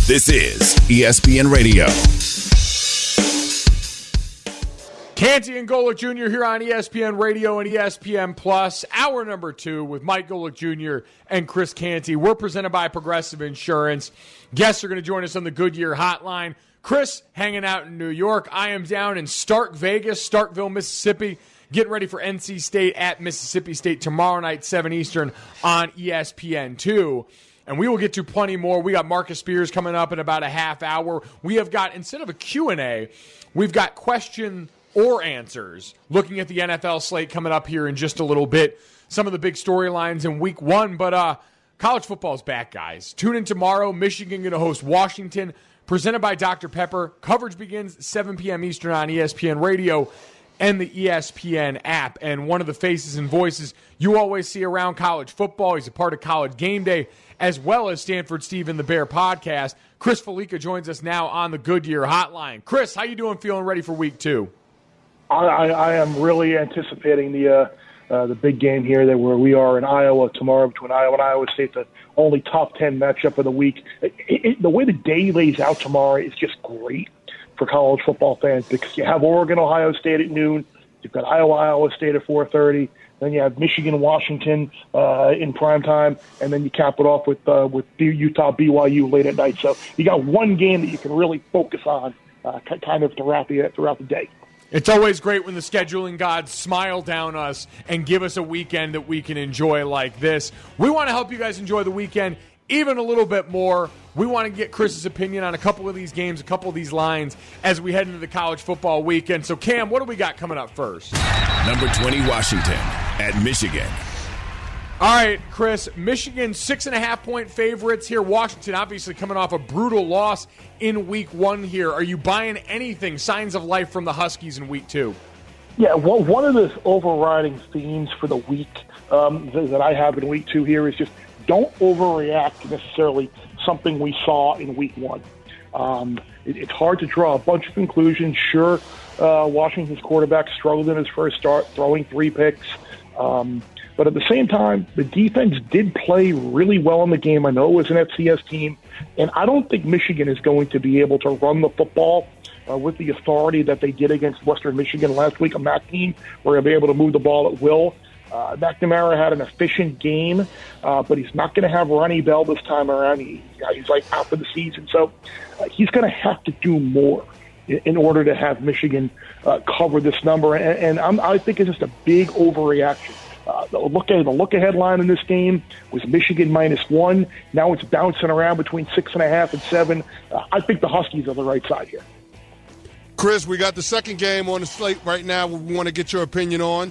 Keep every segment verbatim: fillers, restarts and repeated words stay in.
This is E S P N Radio. Canty and Golick Junior here on E S P N Radio and E S P N Plus. Hour number two with Mike Golick Junior and Chris Canty. We're presented by Progressive Insurance. Guests are going to join us on the Goodyear Hotline. Chris hanging out in New York. I am down in Stark Vegas, Starkville, Mississippi, getting ready for N C State at Mississippi State tomorrow night, seven Eastern on E S P N two. And we will get to plenty more. We got Marcus Spears coming up in about a half hour. We have got, instead of a Q and A, we've got question or answers, looking at the N F L slate coming up here in just a little bit. Some of the big storylines in week one, but uh, college football is back, guys. Tune in tomorrow. Michigan going to host Washington, presented by Doctor Pepper. Coverage begins seven p.m. Eastern on E S P N Radio and the E S P N app. And one of the faces and voices you always see around college football, he's a part of College Game Day, as well as Stanford Steve and the Bear podcast. Chris Felica joins us now on the Goodyear Hotline. Chris, how you doing, feeling ready for week two? I, I am really anticipating the uh, uh, the big game here that where we are in Iowa tomorrow between Iowa and Iowa State, the only top ten matchup of the week. It, it, the way the day lays out tomorrow is just great for college football fans because you have Oregon, Ohio State at noon. You've got Iowa, Iowa State at four thirty. Then you have Michigan, Washington uh, in prime time, and then you cap it off with uh, with Utah, B Y U late at night. So you got one game that you can really focus on uh, kind of throughout the throughout the day. It's always great when the scheduling gods smile down us and give us a weekend that we can enjoy like this. We want to help you guys enjoy the weekend even a little bit more. We want to get Chris's opinion on a couple of these games, a couple of these lines as we head into the college football weekend. So, Cam, what do we got coming up first? Number twenty, Washington at Michigan. All right, Chris, Michigan six and a half point favorites here. Washington obviously coming off a brutal loss in week one here. Are you buying anything, signs of life from the Huskies in week two? Yeah, well, one of the overriding themes for the week um, that I have in week two here is just don't overreact to necessarily something we saw in week one. Um, it, it's hard to draw a bunch of conclusions. Sure, uh, Washington's quarterback struggled in his first start, throwing three picks. Um, but at the same time, the defense did play really well in the game. I know it was an F C S team, and I don't think Michigan is going to be able to run the football uh, with the authority that they did against Western Michigan last week, a M A C team where they'll be able to move the ball at will. Uh, McNamara had an efficient game, uh, but he's not going to have Ronnie Bell this time around. He, he's like out for the season, so uh, he's going to have to do more in, in order to have Michigan uh, cover this number. And, and I'm, I think it's just a big overreaction. Uh, the look at the look ahead line in this game was Michigan minus one. Now it's bouncing around between six and a half and seven. Uh, I think the Huskies are the right side here. Chris, we got the second game on the slate right now. We want to get your opinion on.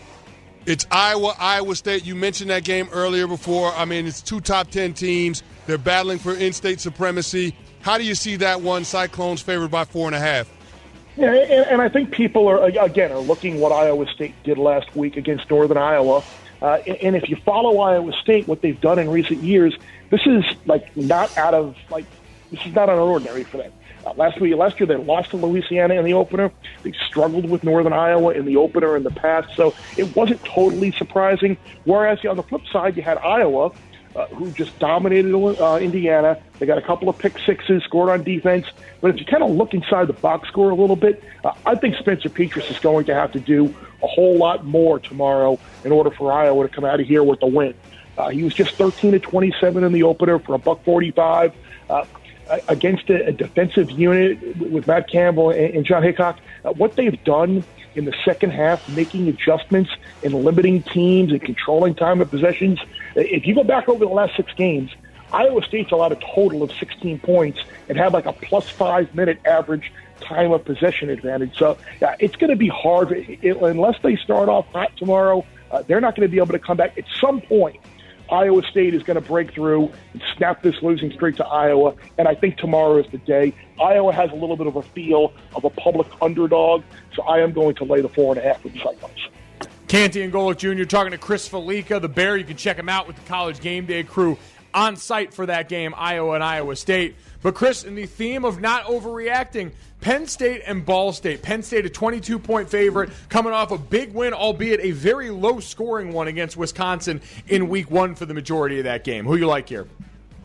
It's Iowa, Iowa State. You mentioned that game earlier before. I mean, it's two top ten teams. They're battling for in-state supremacy. How do you see that one? Cyclones favored by four and a half. Yeah, and, and I think people are, again, are looking what Iowa State did last week against Northern Iowa. Uh, and if you follow Iowa State, what they've done in recent years, this is, like, not out of, like, this is not unordinary for them. Uh, last week, last year, they lost to Louisiana in the opener. They struggled with Northern Iowa in the opener in the past, so it wasn't totally surprising. Whereas on the flip side, you had Iowa, uh, who just dominated uh, Indiana. They got a couple of pick sixes, scored on defense. But if you kind of look inside the box score a little bit, uh, I think Spencer Petras is going to have to do a whole lot more tomorrow in order for Iowa to come out of here with the win. Uh, he was just thirteen to twenty-seven in the opener for a buck forty-five. Uh, against a, a defensive unit with Matt Campbell and, and John Hickok. Uh, what they've done in the second half, making adjustments and limiting teams and controlling time of possessions. If you go back over the last six games, Iowa State's allowed a total of sixteen points and had like a plus five minute average time of possession advantage. So uh, it's going to be hard. It, it, unless they start off hot tomorrow, uh, they're not going to be able to come back. At some point, Iowa State is going to break through and snap this losing streak to Iowa, and I think tomorrow is the day. Iowa has a little bit of a feel of a public underdog, so I am going to lay the four and a half with the Cyclones. Canty and Golick Junior talking to Chris Felica, the Bear. You can check him out with the College Game Day crew on site for that game, Iowa and Iowa State. But, Chris, in the theme of not overreacting, Penn State and Ball State. Penn State, a twenty-two point favorite, coming off a big win, albeit a very low-scoring one against Wisconsin in week one for the majority of that game. Who you like here?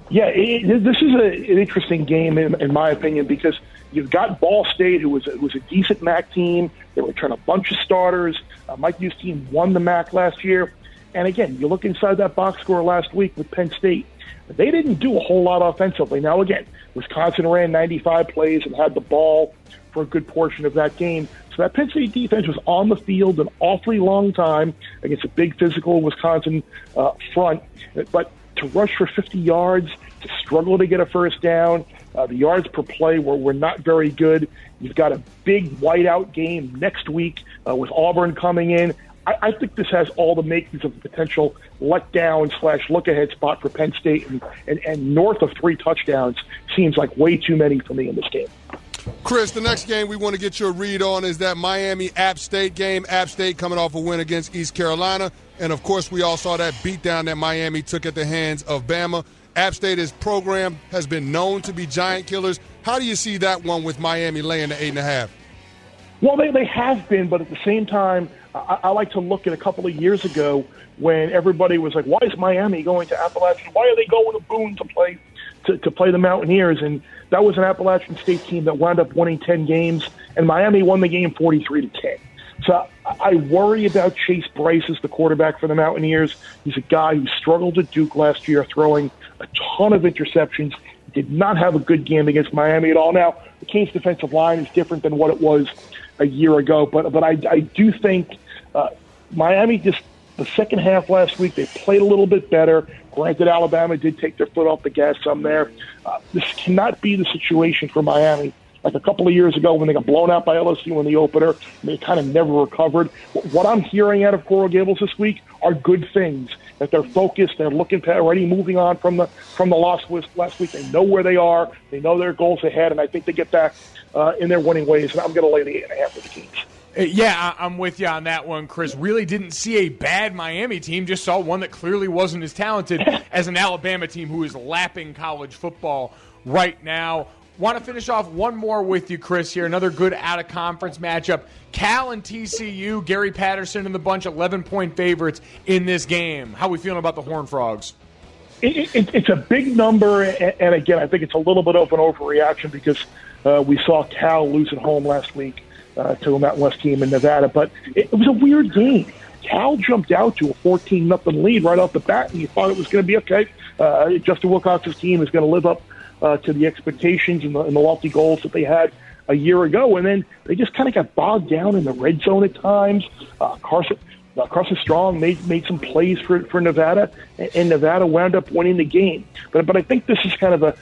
Yeah, it, this is a, an interesting game, in, in my opinion, because you've got Ball State, who was, who was a decent M A C team. They return a bunch of starters. Uh, Mike Hughes' team won the M A C last year. And again, you look inside that box score last week with Penn State. They didn't do a whole lot offensively. Now, again, Wisconsin ran ninety-five plays and had the ball for a good portion of that game. So that Penn State defense was on the field an awfully long time against a big physical Wisconsin uh, front. But to rush for fifty yards, to struggle to get a first down, uh, the yards per play were, were not very good. You've got a big whiteout game next week uh, with Auburn coming in. I, I think this has all the makings of a potential letdown slash look-ahead spot for Penn State, and, and, and north of three touchdowns seems like way too many for me in this game. Chris, the next game we want to get your read on is that Miami-App State game. App State coming off a win against East Carolina. And, of course, we all saw that beatdown that Miami took at the hands of Bama. App State's program has been known to be giant killers. How do you see that one with Miami laying the eight and a half? Well, they, they have been, but at the same time, I, I like to look at a couple of years ago when everybody was like, why is Miami going to Appalachian? Why are they going to Boone to play to, to play the Mountaineers? And that was an Appalachian State team that wound up winning ten games, and Miami won the game forty-three to ten. So I worry about Chase Bryce as the quarterback for the Mountaineers. He's a guy who struggled at Duke last year, throwing a ton of interceptions, did not have a good game against Miami at all. Now, the Canes defensive line is different than what it was a year ago, but but I, I do think uh, Miami just, the second half last week, they played a little bit better. Granted, Alabama did take their foot off the gas some there. Uh, this cannot be the situation for Miami like a couple of years ago when they got blown out by L S U in the opener, and they kind of never recovered. What I'm hearing out of Coral Gables this week are good things, that they're focused, they're looking to already moving on from the from the loss last week. They know where they are, they know their goals ahead, and I think they get back uh, in their winning ways, and I'm going to lay the eight and a half with the Kings. Yeah, I'm with you on that one, Chris. Really didn't see a bad Miami team, just saw one that clearly wasn't as talented as an Alabama team who is lapping college football right now. Want to finish off one more with you, Chris, here. Another good out-of-conference matchup. Cal and T C U, Gary Patterson and the bunch, eleven-point favorites in this game. How are we feeling about the Horned Frogs? It, it, it's a big number, and, and again, I think it's a little bit of an overreaction because uh, we saw Cal lose at home last week uh, to a Mountain West team in Nevada. But it, it was a weird game. Cal jumped out to a fourteen nothing lead right off the bat, and you thought it was going to be okay. Uh, Justin Wilcox's team is going to live up Uh, to the expectations and the, and the lofty goals that they had a year ago. And then they just kind of got bogged down in the red zone at times. Uh, Carson uh, Carson Strong made made some plays for, for Nevada, and, and Nevada wound up winning the game. But but I think this is kind of a,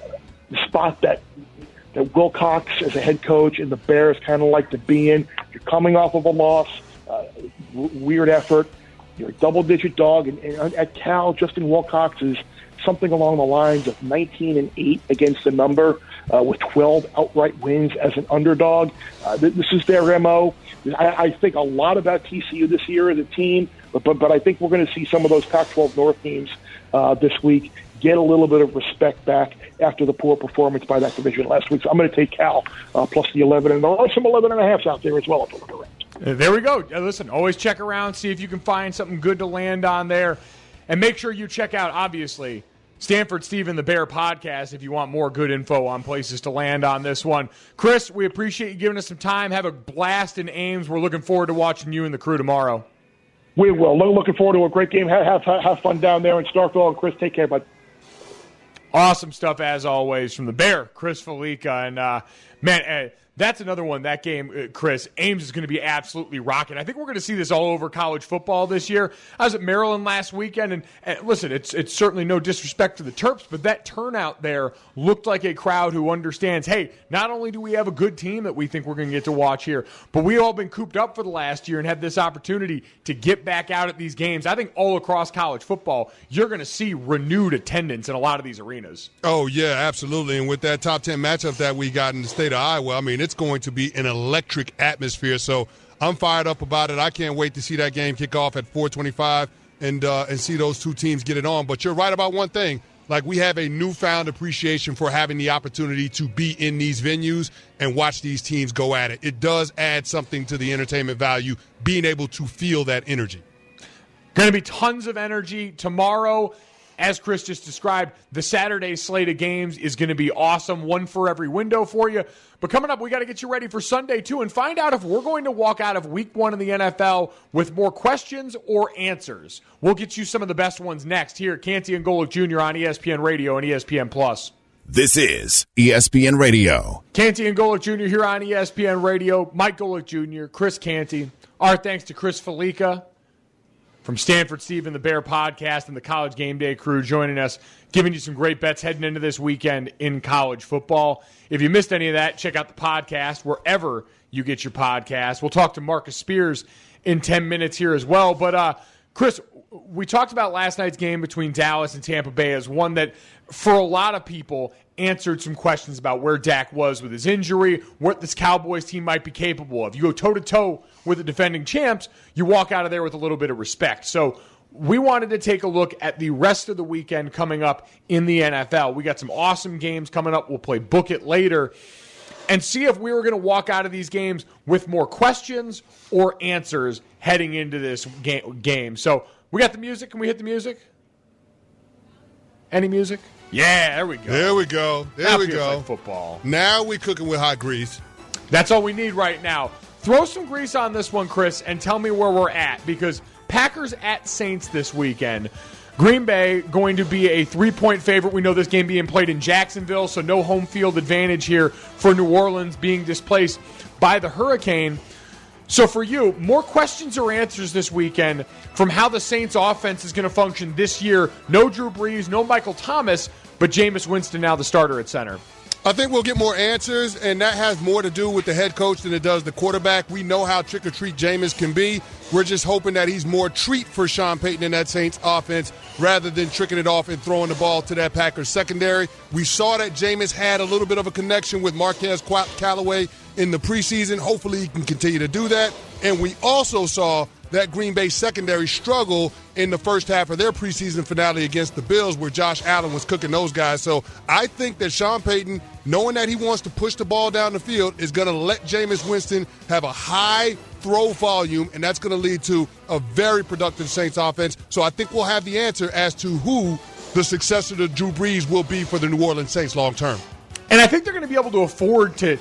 a spot that that Wilcox as a head coach and the Bears kind of like to be in. You're coming off of a loss, uh, w- weird effort. You're a double-digit dog, and, and at Cal, Justin Wilcox is something along the lines of nineteen and eight against the number, uh, with twelve outright wins as an underdog. Uh, th- this is their M O. I, I think a lot about T C U this year as a team, but but, but I think we're going to see some of those Pac twelve North teams uh, this week get a little bit of respect back after the poor performance by that division last week. So I'm going to take Cal uh, plus the eleven, and there are some eleven and a halves out there as well if you look around. Uh, there we go. Uh, listen, always check around, see if you can find something good to land on there, and make sure you check out, obviously, Stanford Steve and the Bear podcast if you want more good info on places to land on this one. Chris, we appreciate you giving us some time. Have a blast in Ames. We're looking forward to watching you and the crew tomorrow. We will. Looking forward to a great game. Have, have, have fun down there in Starkville. And Chris, take care, bud. Awesome stuff, as always, from the Bear, Chris Felica. And, uh, man, uh, that's another one, that game, uh, Chris. Ames is going to be absolutely rocking. I think we're going to see this all over college football this year. I was at Maryland last weekend, and, and listen, it's it's certainly no disrespect to the Terps, but that turnout there looked like a crowd who understands, hey, not only do we have a good team that we think we're going to get to watch here, but we've all been cooped up for the last year and had this opportunity to get back out at these games. I think all across college football, you're going to see renewed attendance in a lot of these arenas. Oh, yeah, absolutely. And with that top ten matchup that we got in the state of Iowa, I mean, it's going to be an electric atmosphere. So I'm fired up about it. I can't wait to see that game kick off at four twenty-five and uh, and see those two teams get it on. But you're right about one thing. Like, we have a newfound appreciation for having the opportunity to be in these venues and watch these teams go at it. It does add something to the entertainment value, being able to feel that energy. Going to be tons of energy tomorrow as Chris just described, the Saturday slate of games is going to be awesome, one for every window for you. But coming up, we got to get you ready for Sunday, too, and find out if we're going to walk out of week one in the N F L with more questions or answers. We'll get you some of the best ones next here at Canty and Golick Junior on E S P N Radio and E S P N Plus. This is E S P N Radio. Canty and Golick Junior here on E S P N Radio. Mike Golick Junior, Chris Canty. Our thanks to Chris Felica from Stanford Steve and the Bear Podcast and the College Game Day crew joining us, giving you some great bets heading into this weekend in college football. If you missed any of that, check out the podcast wherever you get your podcast. We'll talk to Marcus Spears in ten minutes here as well. But, uh, Chris, we talked about last night's game between Dallas and Tampa Bay as one that, for a lot of people, answered some questions about where Dak was with his injury, what this Cowboys team might be capable of. You go toe-to-toe with the defending champs, you walk out of there with a little bit of respect. So we wanted to take a look at the rest of the weekend coming up in the N F L. We got some awesome games coming up. We'll play Book It later and see if we were going to walk out of these games with more questions or answers heading into this ga- game. So we got the music. Can we hit the music? Any music? Yeah, there we go. There we go. There that we feels go. Like football. Now we cooking with hot grease. That's all we need right now. Throw some grease on this one, Chris, and tell me where we're at, because Packers at Saints this weekend. Green Bay going to be a three-point favorite. We know this game being played in Jacksonville, so no home field advantage here for New Orleans being displaced by the hurricane. So for you, more questions or answers this weekend from how the Saints offense is going to function this year. No Drew Brees, no Michael Thomas, but Jameis Winston now the starter at center. I think we'll get more answers, and that has more to do with the head coach than it does the quarterback. We know how trick-or-treat Jameis can be. We're just hoping that he's more treat for Sean Payton in that Saints offense rather than tricking it off and throwing the ball to that Packers secondary. We saw that Jameis had a little bit of a connection with Marquez Callaway in the preseason. Hopefully he can continue to do that. And we also saw that Green Bay secondary struggle in the first half of their preseason finale against the Bills, where Josh Allen was cooking those guys. So I think that Sean Payton, knowing that he wants to push the ball down the field, is going to let Jameis Winston have a high throw volume, and that's going to lead to a very productive Saints offense. So I think we'll have the answer as to who the successor to Drew Brees will be for the New Orleans Saints long term. And I think they're going to be able to afford to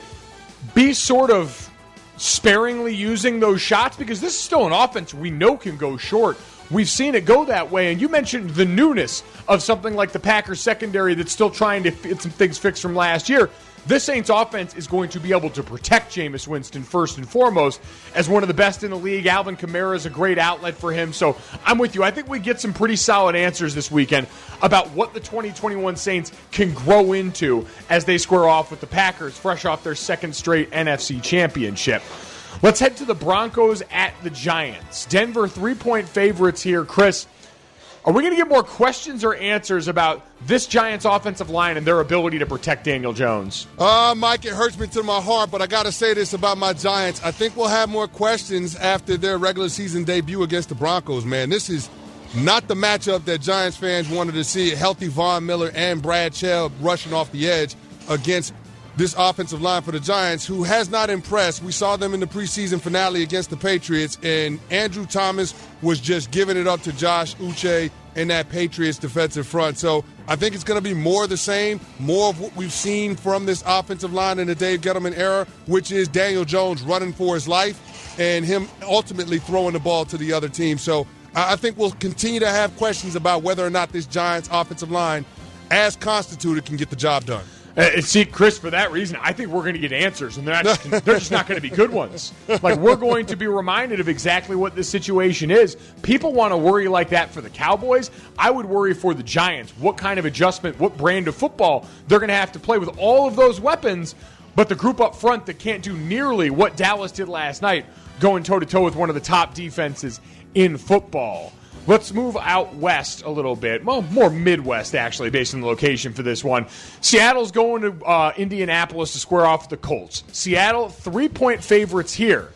be sort of sparingly using those shots, because this is still an offense we know can go short. We've seen it go that way, and you mentioned the newness of something like the Packers secondary that's still trying to get some things fixed from last year. This Saints offense is going to be able to protect Jameis Winston first and foremost as one of the best in the league. Alvin Kamara is a great outlet for him. So I'm with you. I think we get some pretty solid answers this weekend about what the twenty twenty-one Saints can grow into as they square off with the Packers, fresh off their second straight N F C championship. Let's head to the Broncos at the Giants. Denver three-point favorites here. Chris, are we going to get more questions or answers about this Giants offensive line and their ability to protect Daniel Jones? Uh, Mike, it hurts me to my heart, but I got to say this about my Giants. I think we'll have more questions after their regular season debut against the Broncos, man. This is not the matchup that Giants fans wanted to see. Healthy Von Miller and Brad Chubb rushing off the edge against this offensive line for the Giants, who has not impressed. We saw them in the preseason finale against the Patriots, and Andrew Thomas was just giving it up to Josh Uche and that Patriots defensive front. So I think it's going to be more of the same, more of what we've seen from this offensive line in the Dave Gettleman era, which is Daniel Jones running for his life and him ultimately throwing the ball to the other team. So I think we'll continue to have questions about whether or not this Giants offensive line, as constituted, can get the job done. Uh, see, Chris, for that reason, I think we're going to get answers, and they're, not, they're just not going to be good ones. Like, we're going to be reminded of exactly what this situation is. People want to worry like that for the Cowboys. I would worry for the Giants. What kind of adjustment, what brand of football they're going to have to play with all of those weapons, but the group up front that can't do nearly what Dallas did last night, going toe-to-toe with one of the top defenses in football. Let's move out west a little bit. Well, more Midwest, actually, based on the location for this one. Seattle's going to uh, Indianapolis to square off with the Colts. Seattle, three-point favorites here.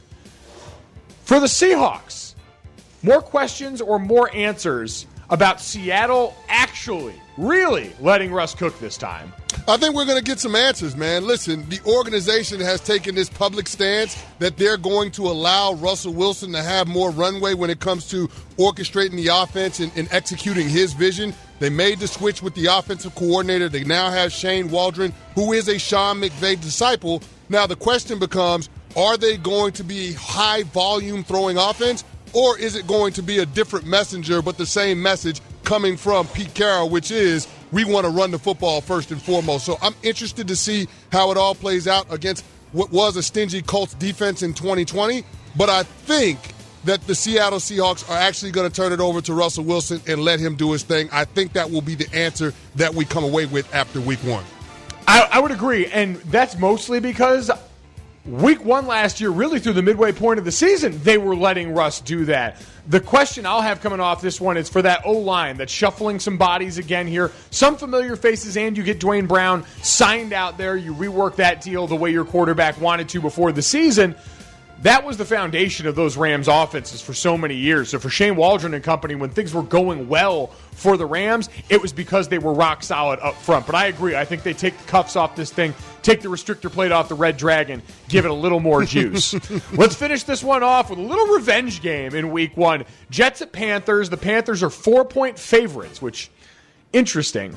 For the Seahawks, more questions or more answers about Seattle actually, really letting Russ cook this time? I think we're going to get some answers, man. Listen, the organization has taken this public stance that they're going to allow Russell Wilson to have more runway when it comes to orchestrating the offense and, and executing his vision. They made the switch with the offensive coordinator. They now have Shane Waldron, who is a Sean McVay disciple. Now the question becomes, are they going to be high-volume throwing offense, or is it going to be a different messenger but the same message coming from Pete Carroll, which is we want to run the football first and foremost. So I'm interested to see how it all plays out against what was a stingy Colts defense in twenty twenty. But I think that the Seattle Seahawks are actually going to turn it over to Russell Wilson and let him do his thing. I think that will be the answer that we come away with after week one. I, I would agree, and that's mostly because week one last year, really through the midway point of the season, they were letting Russ do that. The question I'll have coming off this one is for that O-line that's shuffling some bodies again here. Some familiar faces, and you get Dwayne Brown signed out there. You rework that deal the way your quarterback wanted to before the season. That was the foundation of those Rams offenses for so many years. So for Shane Waldron and company, when things were going well for the Rams, it was because they were rock solid up front. But I agree. I think they take the cuffs off this thing, take the restrictor plate off the Red Dragon, give it a little more juice. Let's finish this one off with a little revenge game in week one. Jets at Panthers. The Panthers are four-point favorites, which, interesting.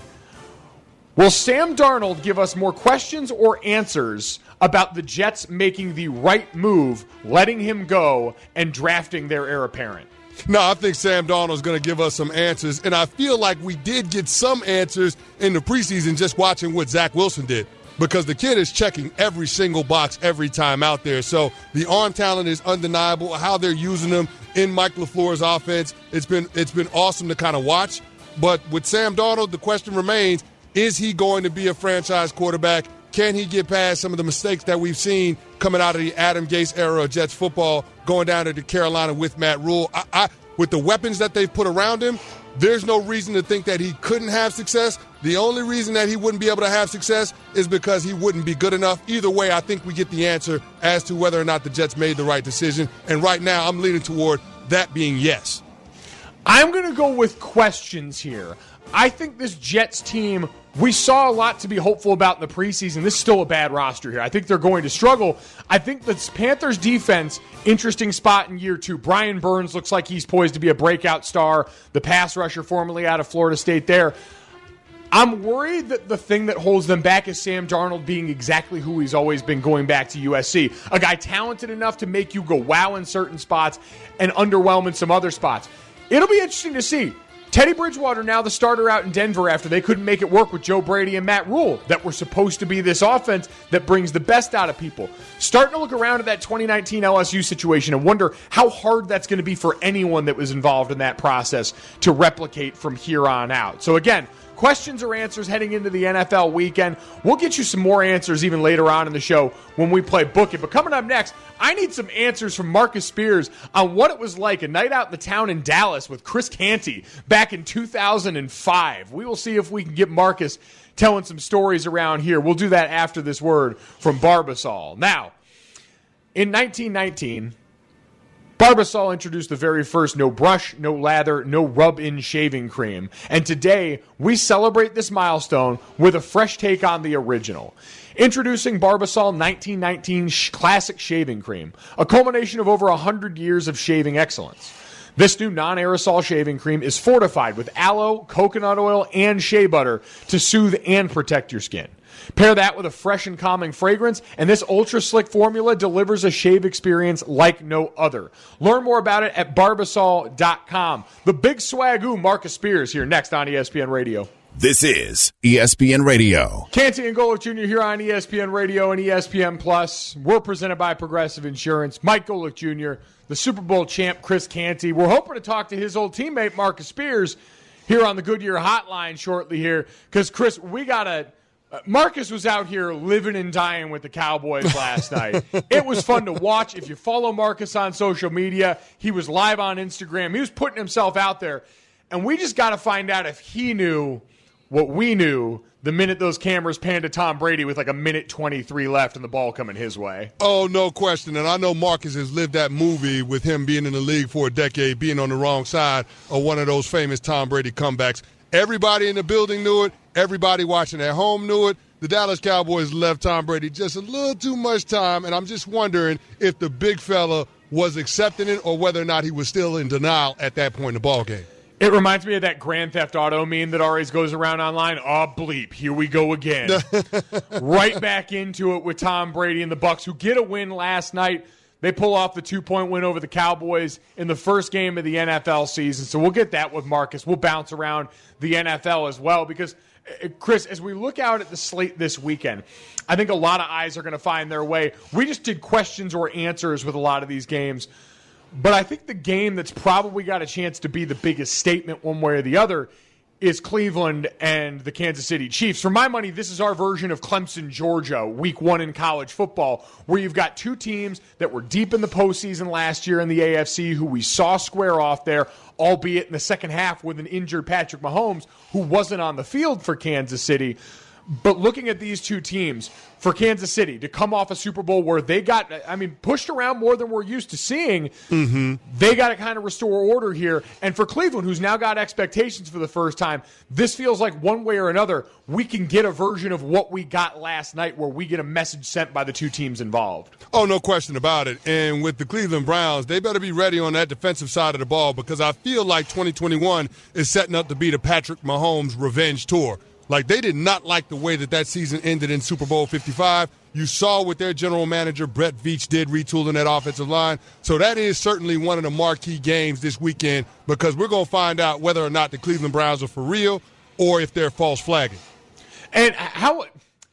Will Sam Darnold give us more questions or answers about the Jets making the right move, letting him go, and drafting their heir apparent? No, I think Sam Darnold is going to give us some answers, and I feel like we did get some answers in the preseason just watching what Zach Wilson did, because the kid is checking every single box every time out there. So the arm talent is undeniable. How they're using them in Mike LaFleur's offense, it's been it's been awesome to kind of watch. But with Sam Darnold, the question remains, is he going to be a franchise quarterback? Can he get past some of the mistakes that we've seen coming out of the Adam Gase era of Jets football, going down to Carolina with Matt Rule? I, I, with the weapons that they've put around him, there's no reason to think that he couldn't have success. The only reason that he wouldn't be able to have success is because he wouldn't be good enough. Either way, I think we get the answer as to whether or not the Jets made the right decision. And right now, I'm leaning toward that being yes. I'm going to go with questions here. I think this Jets team, we saw a lot to be hopeful about in the preseason. This is still a bad roster here. I think they're going to struggle. I think the Panthers defense, interesting spot in year two. Brian Burns looks like he's poised to be a breakout star, the pass rusher formerly out of Florida State there. I'm worried that the thing that holds them back is Sam Darnold being exactly who he's always been going back to U S C. A guy talented enough to make you go wow in certain spots and underwhelm in some other spots. It'll be interesting to see. Teddy Bridgewater now the starter out in Denver after they couldn't make it work with Joe Brady and Matt Rule that were supposed to be this offense that brings the best out of people. Starting to look around at that twenty nineteen L S U situation and wonder how hard that's going to be for anyone that was involved in that process to replicate from here on out. So again, questions or answers heading into the N F L weekend. We'll get you some more answers even later on in the show when we play Book It. But coming up next, I need some answers from Marcus Spears on what it was like a night out in the town in Dallas with Chris Canty back in two thousand five. We will see if we can get Marcus telling some stories around here. We'll do that after this word from Barbasol. Now, in nineteen nineteen, Barbasol introduced the very first no brush, no lather, no rub-in shaving cream. And today, we celebrate this milestone with a fresh take on the original. Introducing Barbasol nineteen nineteen Classic Shaving Cream, a culmination of over one hundred years of shaving excellence. This new non-aerosol shaving cream is fortified with aloe, coconut oil, and shea butter to soothe and protect your skin. Pair that with a fresh and calming fragrance, and this ultra-slick formula delivers a shave experience like no other. Learn more about it at barbasol dot com. The big swagoo Marcus Spears here next on E S P N Radio. This is E S P N Radio. Canty and Golick Junior here on E S P N Radio and E S P N Plus. We're presented by Progressive Insurance. Mike Golick Junior, the Super Bowl champ Chris Canty. We're hoping to talk to his old teammate Marcus Spears here on the Goodyear Hotline shortly here. Because, Chris, we got to... Marcus was out here living and dying with the Cowboys last night. It was fun to watch. If you follow Marcus on social media, he was live on Instagram. He was putting himself out there. And we just got to find out if he knew what we knew the minute those cameras panned to Tom Brady with like a minute twenty-three left and the ball coming his way. Oh, no question. And I know Marcus has lived that movie with him being in the league for a decade, being on the wrong side of one of those famous Tom Brady comebacks. Everybody in the building knew it. Everybody watching at home knew it. The Dallas Cowboys left Tom Brady just a little too much time, and I'm just wondering if the big fella was accepting it or whether or not he was still in denial at that point in the ballgame. It reminds me of that Grand Theft Auto meme that always goes around online. Oh, bleep, here we go again. Right back into it with Tom Brady and the Bucs, who get a win last night. They pull off the two-point win over the Cowboys in the first game of the N F L season. So we'll get that with Marcus. We'll bounce around the N F L as well because, Chris, as we look out at the slate this weekend, I think a lot of eyes are going to find their way. We just did questions or answers with a lot of these games. But I think the game that's probably got a chance to be the biggest statement one way or the other is Cleveland and the Kansas City Chiefs. For my money, this is our version of Clemson, Georgia, week one in college football, where you've got two teams that were deep in the postseason last year in the A F C who we saw square off there, albeit in the second half with an injured Patrick Mahomes who wasn't on the field for Kansas City. But looking at these two teams, for Kansas City to come off a Super Bowl where they got, I mean, pushed around more than we're used to seeing, mm-hmm. they got to kind of restore order here. And for Cleveland, who's now got expectations for the first time, this feels like one way or another, we can get a version of what we got last night where we get a message sent by the two teams involved. Oh, no question about it. And with the Cleveland Browns, they better be ready on that defensive side of the ball because I feel like twenty twenty-one is setting up to be the Patrick Mahomes revenge tour. Like, they did not like the way that that season ended in Super Bowl fifty-five. You saw what their general manager, Brett Veach, did retooling that offensive line. So that is certainly one of the marquee games this weekend because we're going to find out whether or not the Cleveland Browns are for real or if they're false flagging. And how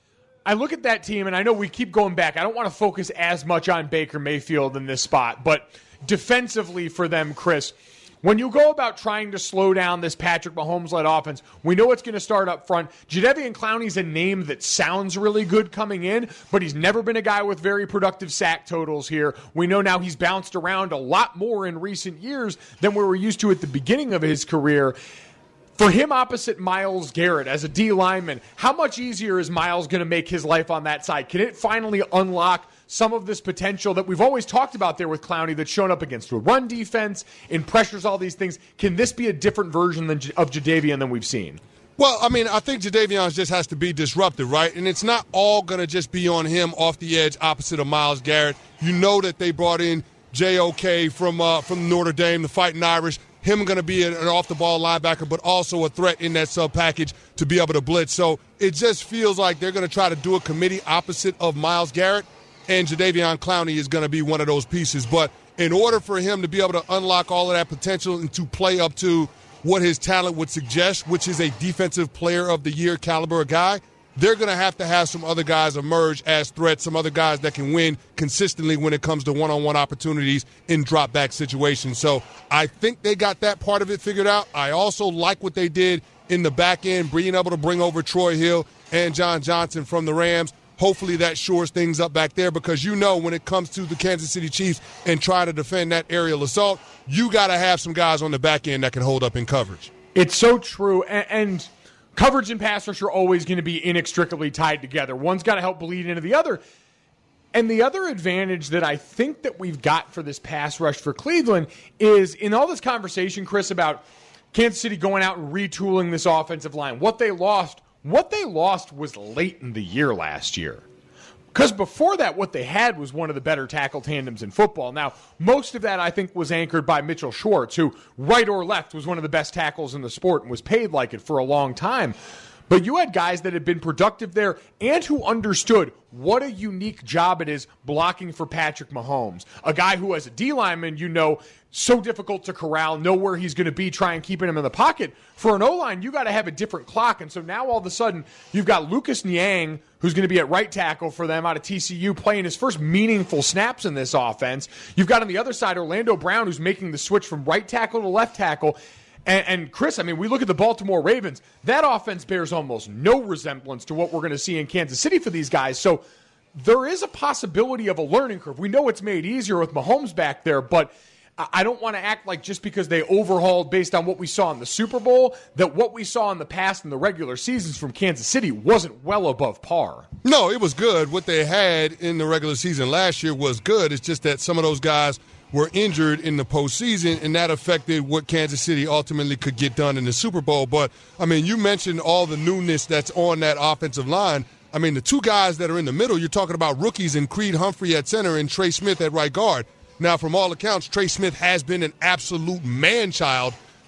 I look at that team, and I know we keep going back. I don't want to focus as much on Baker Mayfield in this spot, but defensively for them, Chris, when you go about trying to slow down this Patrick Mahomes-led offense, we know it's going to start up front. Jadeveon Clowney's a name that sounds really good coming in, but he's never been a guy with very productive sack totals here. We know now he's bounced around a lot more in recent years than we were used to at the beginning of his career. For him opposite Myles Garrett as a D lineman, how much easier is Myles going to make his life on that side? Can it finally unlock some of this potential that we've always talked about there with Clowney that's shown up against a run defense, in pressures, all these things? Can this be a different version than, of Jadeveon than we've seen? Well, I mean, I think Jadeveon just has to be disruptive, right? And it's not all going to just be on him off the edge opposite of Myles Garrett. You know that they brought in J O K from uh, from Notre Dame, the Fighting Irish. Him going to be an off-the-ball linebacker, but also a threat in that sub-package to be able to blitz. So it just feels like they're going to try to do a committee opposite of Myles Garrett, and Jadeveon Clowney is going to be one of those pieces. But in order for him to be able to unlock all of that potential and to play up to what his talent would suggest, which is a defensive player of the year caliber guy, they're going to have to have some other guys emerge as threats, some other guys that can win consistently when it comes to one-on-one opportunities in drop-back situations. So I think they got that part of it figured out. I also like what they did in the back end, being able to bring over Troy Hill and John Johnson from the Rams. Hopefully that shores things up back there because you know when it comes to the Kansas City Chiefs and try to defend that aerial assault, you got to have some guys on the back end that can hold up in coverage. It's so true, and, and coverage and pass rush are always going to be inextricably tied together. One's got to help bleed into the other. And the other advantage that I think that we've got for this pass rush for Cleveland is in all this conversation, Chris, about Kansas City going out and retooling this offensive line, what they lost, what they lost was late in the year last year. Because before that, what they had was one of the better tackle tandems in football. Now, most of that, I think, was anchored by Mitchell Schwartz, who, right or left, was one of the best tackles in the sport and was paid like it for a long time. But you had guys that had been productive there and who understood what a unique job it is blocking for Patrick Mahomes. A guy who, as a D lineman, you know, so difficult to corral, know where he's going to be, try and keeping him in the pocket. For an O-line, you got to have a different clock. And so now all of a sudden, you've got Lucas Niang, who's going to be at right tackle for them out of T C U, playing his first meaningful snaps in this offense. You've got on the other side Orlando Brown, who's making the switch from right tackle to left tackle. And, and Chris, I mean, we look at the Baltimore Ravens. That offense bears almost no resemblance to what we're going to see in Kansas City for these guys. So there is a possibility of a learning curve. We know it's made easier with Mahomes back there, but I don't want to act like just because they overhauled based on what we saw in the Super Bowl, that what we saw in the past in the regular seasons from Kansas City wasn't well above par. No, it was good. What they had in the regular season last year was good. It's just that some of those guys were injured in the postseason, and that affected what Kansas City ultimately could get done in the Super Bowl. But, I mean, you mentioned all the newness that's on that offensive line. I mean, the two guys that are in the middle, you're talking about rookies in Creed Humphrey at center and Trey Smith at right guard. Now, from all accounts, Trey Smith has been an absolute man-child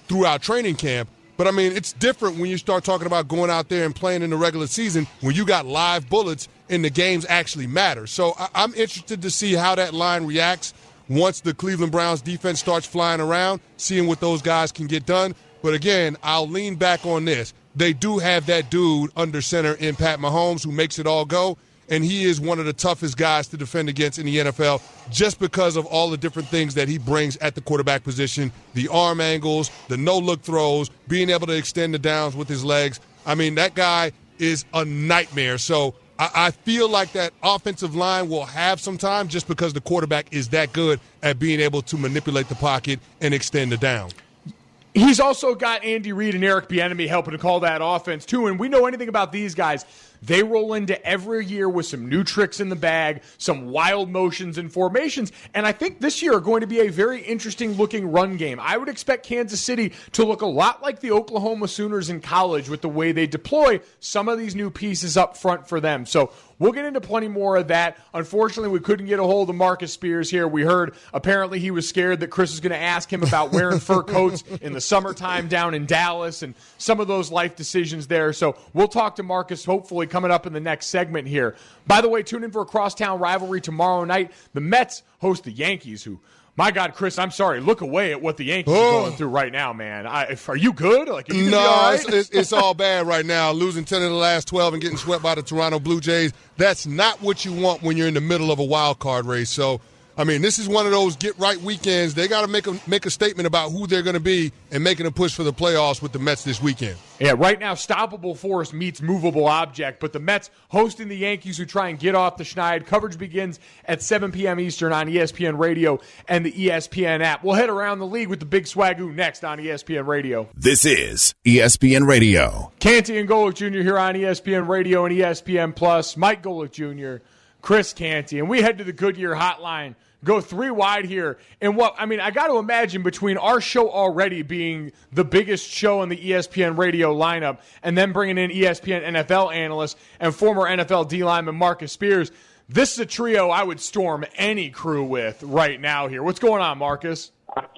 throughout training camp. But, I mean, it's different when you start talking about going out there and playing in the regular season when you got live bullets and the games actually matter. So I- I'm interested to see how that line reacts once the Cleveland Browns defense starts flying around, seeing what those guys can get done. But, again, I'll lean back on this. They do have that dude under center in Pat Mahomes who makes it all go, and he is one of the toughest guys to defend against in the N F L just because of all the different things that he brings at the quarterback position, the arm angles, the no-look throws, being able to extend the downs with his legs. I mean, that guy is a nightmare. So I, I feel like that offensive line will have some time just because the quarterback is that good at being able to manipulate the pocket and extend the down. He's also got Andy Reid and Eric Bieniemy helping to call that offense, too. And we know anything about these guys. They roll into every year with some new tricks in the bag, some wild motions and formations, and I think this year are going to be a very interesting-looking run game. I would expect Kansas City to look a lot like the Oklahoma Sooners in college with the way they deploy some of these new pieces up front for them. So we'll get into plenty more of that. Unfortunately, we couldn't get a hold of Marcus Spears here. We heard apparently he was scared that Chris was going to ask him about wearing fur coats in the summertime down in Dallas and some of those life decisions there. So we'll talk to Marcus hopefully coming up in the next segment here. By the way, tune in for a crosstown rivalry tomorrow night. The Mets host the Yankees, who, my God, Chris, I'm sorry. Look away at what the Yankees oh. are going through right now, man. I, are you good? Like, are you no, all right? it's, it's, it's all bad right now. Losing ten of the last twelve and getting swept by the Toronto Blue Jays. That's not what you want when you're in the middle of a wild card race. So, I mean, this is one of those get-right weekends. They got to make a make a statement about who they're going to be and making a push for the playoffs with the Mets this weekend. Yeah, right now, stoppable force meets movable object, but the Mets hosting the Yankees who try and get off the schneid. Coverage begins at seven p.m. Eastern on E S P N Radio and the E S P N app. We'll head around the league with the Big Swagoo next on E S P N Radio. This is E S P N Radio. Canty and Golick Junior here on E S P N Radio and E S P N Plus. Mike Golick Junior, Chris Canty, and we head to the Goodyear Hotline. Go three wide here. And what, I mean, I got to imagine between our show already being the biggest show in the E S P N radio lineup and then bringing in E S P N N F L analyst and former N F L D lineman Marcus Spears, this is a trio I would storm any crew with right now here. What's going on, Marcus?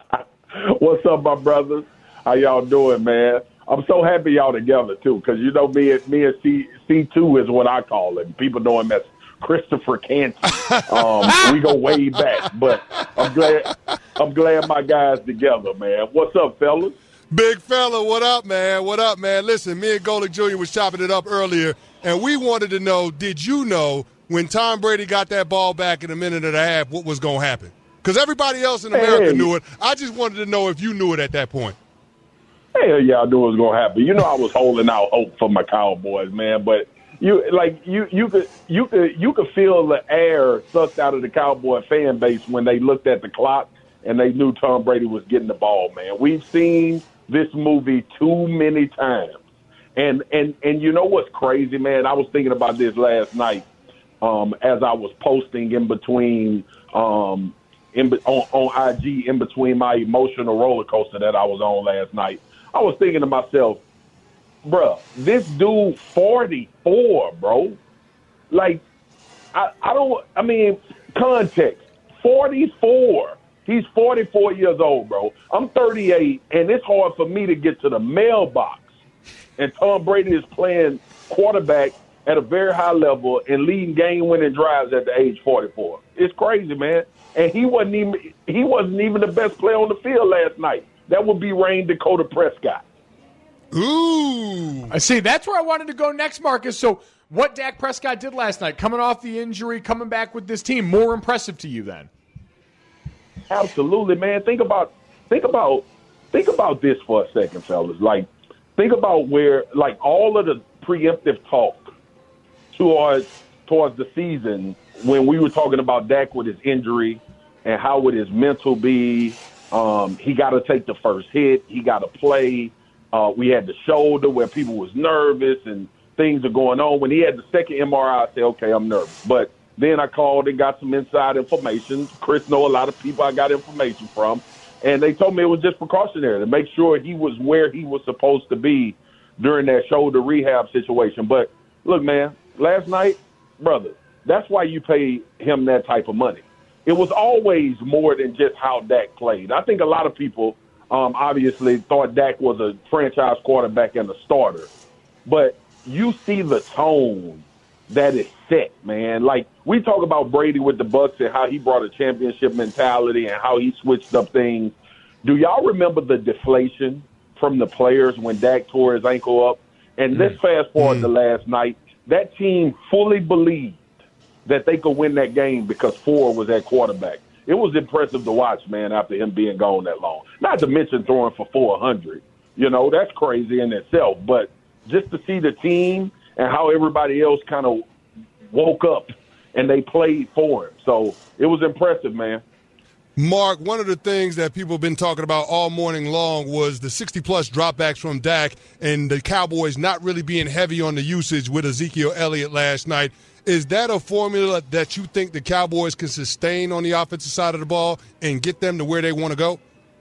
What's up, my brothers? How y'all doing, man? I'm so happy y'all together, too, because, you know, me and, me and C, C2 is what I call it. People know him as Christopher Canty. Um, we go way back, but I'm glad I'm glad my guys together, man. What's up, fellas? Big fella, what up, man? What up, man? Listen, me and Golick Junior was chopping it up earlier, and we wanted to know, did you know when Tom Brady got that ball back in a minute and a half what was going to happen? Because everybody else in America hey. knew it. I just wanted to know if you knew it at that point. Hell yeah, I knew it was going to happen. You know I was holding out hope for my Cowboys, man, but You like you you could you could you could feel the air sucked out of the Cowboy fan base when they looked at the clock and they knew Tom Brady was getting the ball, man. We've seen this movie too many times. And and and you know what's crazy, man? I was thinking about this last night um, as I was posting in between um, in on, on I G in between my emotional roller coaster that I was on last night. I was thinking to myself, bruh, this dude forty-four, bro. Like, I, I don't, I mean, context, forty-four. He's forty-four years old, bro. I'm thirty-eight, and it's hard for me to get to the mailbox. And Tom Brady is playing quarterback at a very high level and leading game-winning drives at the age forty-four. It's crazy, man. And he wasn't even he wasn't even the best player on the field last night. That would be Rain Dakota Prescott. Ooh. I see. That's where I wanted to go next, Marcus. So what Dak Prescott did last night, coming off the injury, coming back with this team, more impressive to you then? Absolutely, man. Think about think about think about this for a second, fellas. Like, think about where like all of the preemptive talk towards towards the season when we were talking about Dak with his injury and how would his mental be. Um, he got to take the first hit. He got to play. Uh, we had the shoulder where people was nervous and things are going on. When he had the second M R I, I said, okay, I'm nervous. But then I called and got some inside information. Chris know a lot of people I got information from. And they told me it was just precautionary to make sure he was where he was supposed to be during that shoulder rehab situation. But, look, man, last night, brother, that's why you pay him that type of money. It was always more than just how Dak played. I think a lot of people Um, obviously, thought Dak was a franchise quarterback and a starter. But you see the tone that is set, man. Like, we talk about Brady with the Bucs and how he brought a championship mentality and how he switched up things. Do y'all remember the deflation from the players when Dak tore his ankle up? And mm. let's fast forward mm. to last night. That team fully believed that they could win that game because Ford was at quarterback. It was impressive to watch, man, after him being gone that long. Not to mention throwing for four hundred. You know, that's crazy in itself. But just to see the team and how everybody else kind of woke up and they played for him. So it was impressive, man. Mark, one of the things that people have been talking about all morning long was the sixty-plus dropbacks from Dak and the Cowboys not really being heavy on the usage with Ezekiel Elliott last night. Is that a formula that you think the Cowboys can sustain on the offensive side of the ball and get them to where they want to go?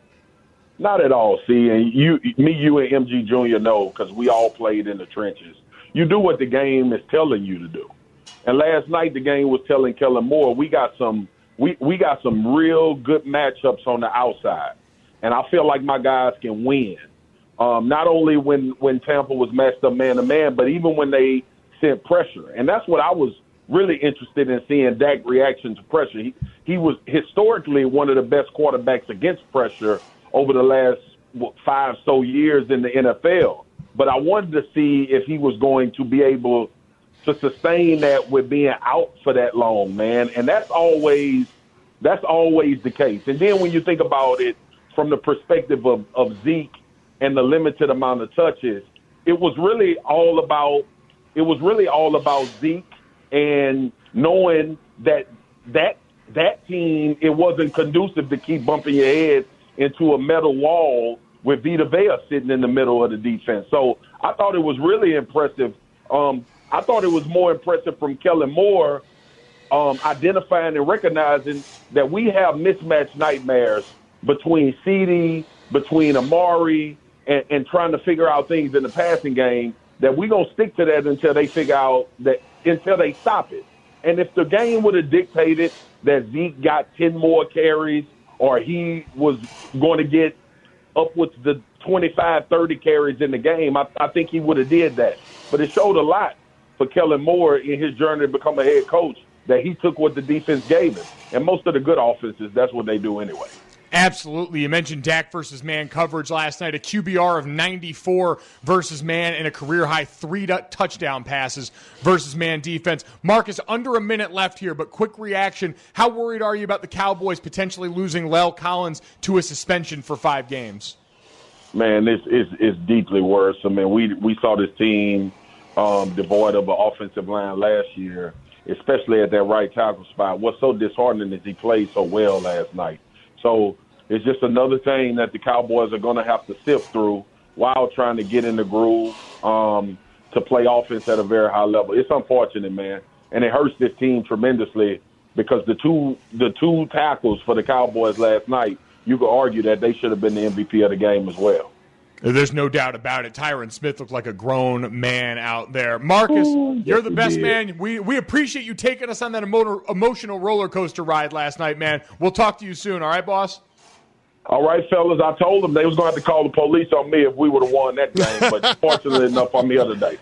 Not at all, see. And you, me, you, and M G Junior know because we all played in the trenches. You do what the game is telling you to do. And last night the game was telling Kellen Moore we got some we, we got some real good matchups on the outside. And I feel like my guys can win. Um, not only when, when Tampa was matched up man-to-man, but even when they – sent pressure. And that's what I was really interested in seeing, Dak's reaction to pressure. He, he was historically one of the best quarterbacks against pressure over the last what, five so years in the N F L. But I wanted to see if he was going to be able to sustain that with being out for that long, man. And that's always that's always the case. And then when you think about it from the perspective of, of Zeke and the limited amount of touches, it was really all about It was really all about Zeke and knowing that that that team, it wasn't conducive to keep bumping your head into a metal wall with Vita Vea sitting in the middle of the defense. So I thought it was really impressive. Um, I thought it was more impressive from Kellen Moore um, identifying and recognizing that we have mismatch nightmares between CeeDee, between Amari, and, and trying to figure out things in the passing game, that we're going to stick to that until they figure out that, until they stop it. And if the game would have dictated that Zeke got ten more carries or he was going to get upwards to twenty-five, thirty carries in the game, I, I think he would have did that. But it showed a lot for Kellen Moore in his journey to become a head coach, that he took what the defense gave him. And most of the good offenses, that's what they do anyway. Absolutely. You mentioned Dak versus man coverage last night, a Q B R of ninety-four versus man and a career-high three touchdown passes versus man defense. Marcus, under a minute left here, but quick reaction. How worried are you about the Cowboys potentially losing La'el Collins to a suspension for five games? Man, this is it's deeply worrisome. I mean, we, we saw this team um, devoid of an offensive line last year, especially at that right tackle spot. What's so disheartening is he played so well last night. So it's just another thing that the Cowboys are going to have to sift through while trying to get in the groove um, to play offense at a very high level. It's unfortunate, man, and it hurts this team tremendously because the two the two tackles for the Cowboys last night, you could argue that they should have been the M V P of the game as well. There's no doubt about it. Tyron Smith looked like a grown man out there. Marcus, Ooh, you're the best, man. We we appreciate you taking us on that emo- emotional roller coaster ride last night, man. We'll talk to you soon. All right, boss? All right, fellas. I told them they was going to have to call the police on me if we would have won that game, but fortunately enough, I'm here today.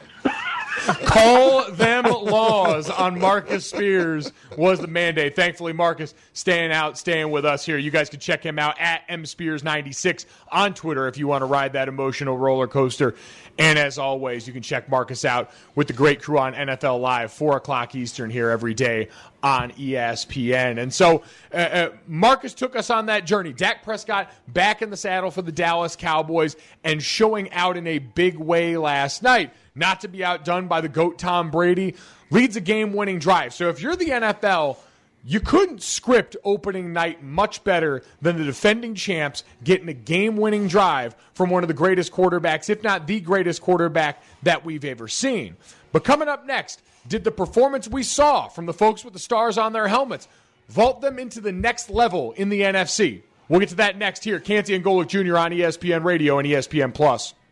Call them laws on Marcus Spears was the mandate. Thankfully, Marcus staying out, staying with us here. You guys can check him out at M Spears ninety-six on Twitter if you want to ride that emotional roller coaster. And as always, you can check Marcus out with the great crew on N F L Live, four o'clock Eastern here every day on E S P N. And so uh, uh, Marcus took us on that journey. Dak Prescott back in the saddle for the Dallas Cowboys and showing out in a big way last night. Not to be outdone by the GOAT Tom Brady, leads a game-winning drive. So if you're the N F L, you couldn't script opening night much better than the defending champs getting a game-winning drive from one of the greatest quarterbacks, if not the greatest quarterback that we've ever seen. But coming up next, did the performance we saw from the folks with the stars on their helmets vault them into the next level in the N F C? We'll get to that next here. Canty and Golick Junior on E S P N Radio and E S P N Plus.